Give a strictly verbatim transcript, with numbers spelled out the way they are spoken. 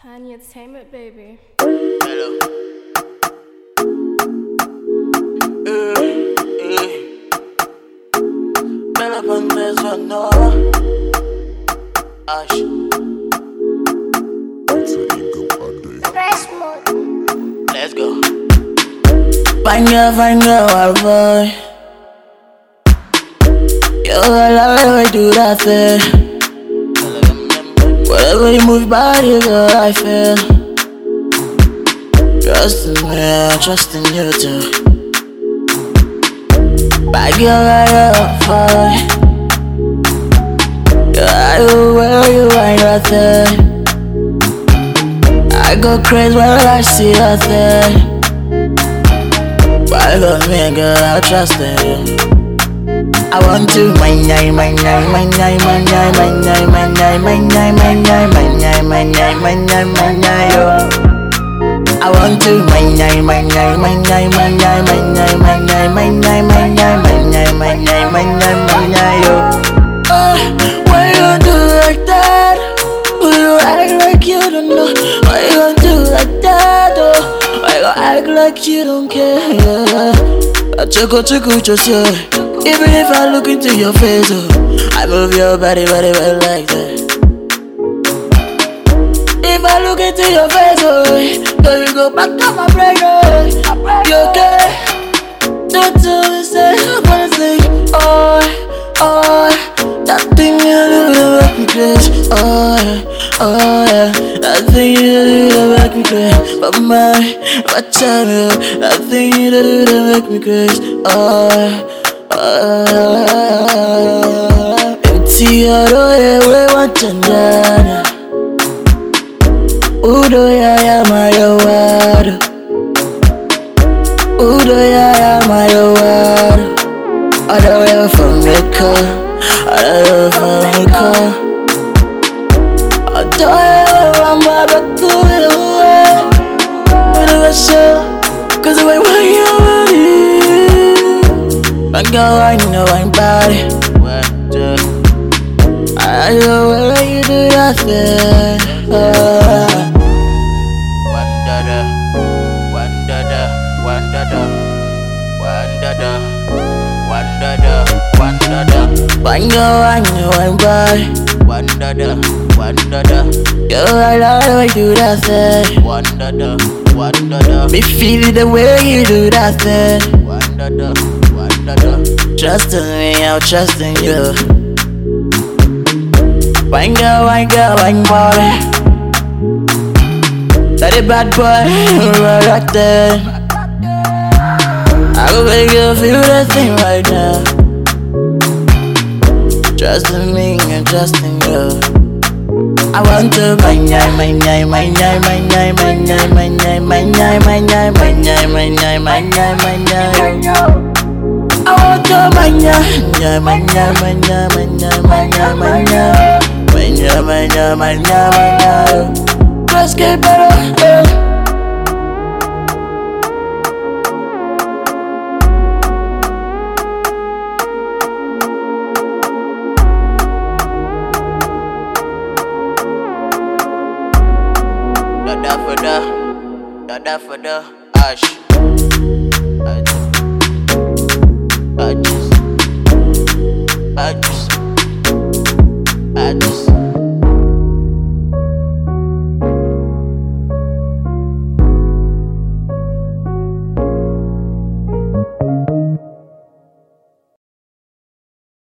Tiny Entertainment, baby. Hello. Uh, uh. Bella on this one, no. Ash. Fresh mode. Let's go. Fine girl, fine girl, what boy. Yo, I love the way you do that thing. Whatever you move your body, girl, I feel. Trust in me, I trust in you too. Bad girl, I love fine. Yeah, I know where you ain't right there. I go crazy when I see her there. Why love me, girl, I trust in you. I want to my name, my name, my name, my name, my name, my name, my name, my name, my name, my name, my name, my name. I want to my name, my name, my name, my name, my name, my name, my name, my name, my name, my name, my name, my name. Why you do like that? Will you act like you don't know? Why you do like that? Oh, why you act like you don't care? I check out, check out yourself. Even if I look into your face, oh, I move your body, body, body like that. If I look into your face, oh, girl, you go back to my brain, oh. You okay? Don't tell me, say, I wanna say, oh, oh, that thing you do to make me crazy, oh, oh, yeah, that thing you do to make me crazy, but my, my time, that thing you do to make me crazy, oh. Empty oro ewe wachandana Udo ya ya mayawado Udo ya ya mayawado Other way from the car Other way from the car Other way from my back to the way Whatever show Cause the way when you're I go, I know I'm body. I know where you do that thing. One dada, one dada, one dada, one dada, one dada, one dada. I know, I know I'm body. One dada, one dada. Yo, I love the way you do that thing. One dada, one dada. Me feel the way you do that thing. One dada. Trust in me, I'll trust in you. Wine girl, wine girl, wine boy. That a bad boy, right there. I go make you feel that thing right now. Trust in me, and trust in you. I want to my name, my name, my name, my name, my name, my name, my name, my name, my name, my name, my name, my name. I want to manya, manya, manya, manya, manya, manya, manya, manya, manya, manya, manya. Let's get better. Dada for the, dada for the ash. I just, I just, I just